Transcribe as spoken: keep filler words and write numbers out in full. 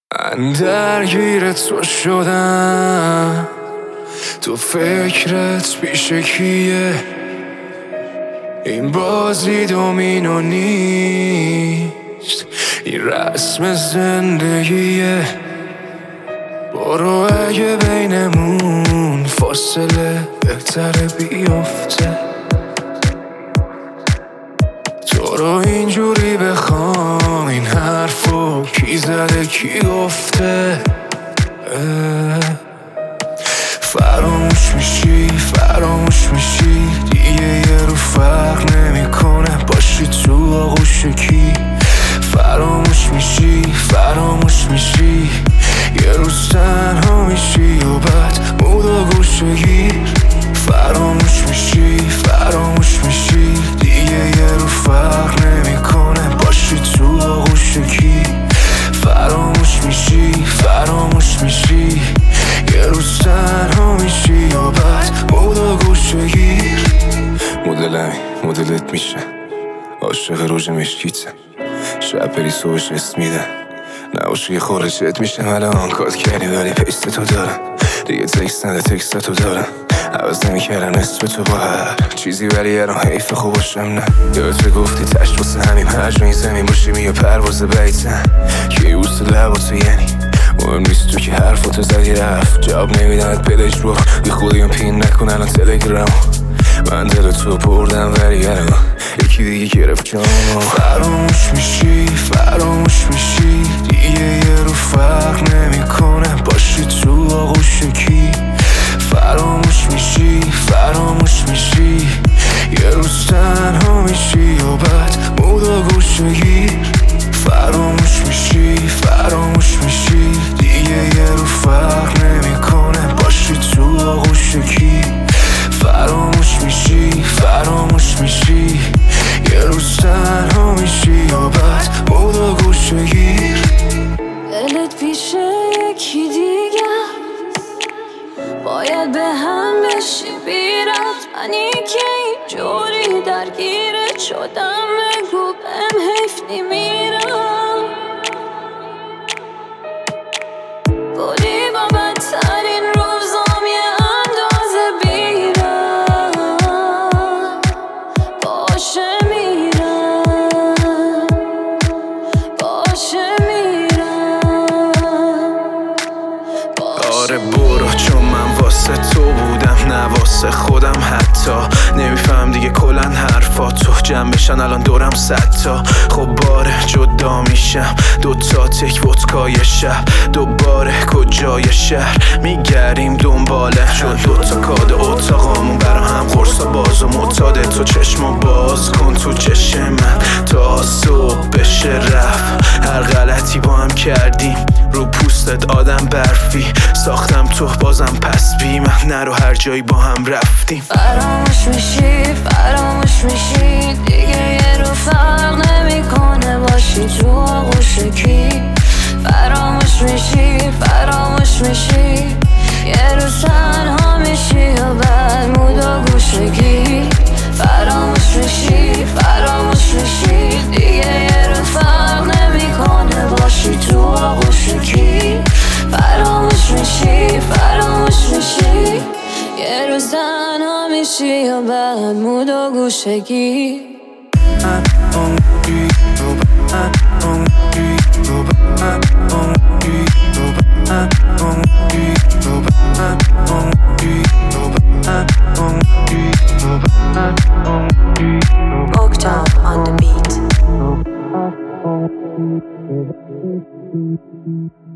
من درگیر تو شدم، تو فکرت پیش کیه؟ این بازی دومینو نیست، این رسم زندگیه. برو اگه بینمون فاصله بهتره بیفته، تو رو اینجوری بخوام این حرفو کی زده کی گفته؟ فراموش میشی فراموش میشی دیگه یه رو فرق نمیکنه باشی تو آغوش کی. فراموش میشی فراموش میشی یه روز تنها میشی و بعد مود و گوشه گیر. فراموش میشی فراموش میشی دیگه یه رو فرق نمیکنه باشی تو آغوش کی. فراموش میشی فراموش میشی یه روز تنها میشی و بعد مود و گوشه گیر. مدلمی مدلت میشه عاشق روژ مشکیته، شب بری صبحش اسم میدن نباشی یه خورشت میشه. الان کات کردی ولی پیست تو دارم دیگه، تکست نده تکست تو دارم عوض نمیکردم نصف تو با هر چیزی ولی یه راه حیف خوب باشم. نه یادت گفتی تشت واسه همین هر این زمین باشیم یه پرواز بیتن که اوست لب تو یعنی مهم نیست تو که حرفاتو زدی رفت جواب نمیدنت پلش رو بی خودیم پین نکن الان تلگرام. من دل تو بردم ولی الان یکی دیگه گرفت جامو. فراموش میشی فراموش میشی دیگه یه رو فرق نمیکنه باشی تو آغوش کی. فراموش میشی فراموش میشی یه روز تنها میشی و بعد مود و گوشه گیر. فراموش میشی فراموش میشی دیگه یه رو فرق نمیکنه باشی تو آغوش کی. فراموش میشی فراموش میشی یه روز تنها میشی و بعد مود و گوشه گیر. دلت پیش یکی دیگه باید به هم بشی بیرفت، منی که اینجوری درگیرت شدم بگو بهم حیف نمیرم. بودی با بدترین روزام یه اندازه بیرم باشه میرم باشه میرم. آره برو چون من واسه تو بودم نه واسه خودم، حتی نمیفهم دیگه کلن حرفاتو جمع بشن الان دورم صد تا. خب باره جدا میشم دوتا تک ودکای شب دوباره کجای شهر میگریم دنباله چون دوتا کاد اتاقامون برا هم قرصا باز و معتاده. تو چشمو باز کن تو چشم من تا صبح بشه رفت. هر غلطی با هم کردیم رو پوستت آدم برفی ساختم تو بازم پس بی من نرو هر جایی با هم رفتیم. فراموش میشی فراموش میشی دیگه یه رو فرق نمیکنه باشی تو آغوش کی. فراموش میشی فراموش میشی یه روز تنها میشی و بعد مود و گوشگی. فراموش میشی فراموش میشی دیگه یه رو فرق نمیکنه باشی تو آغوش کی. فراموش میشی فراموش میشی یه روز تنها میشی و بعد مود و گوشگی. Mokhtar on the beat.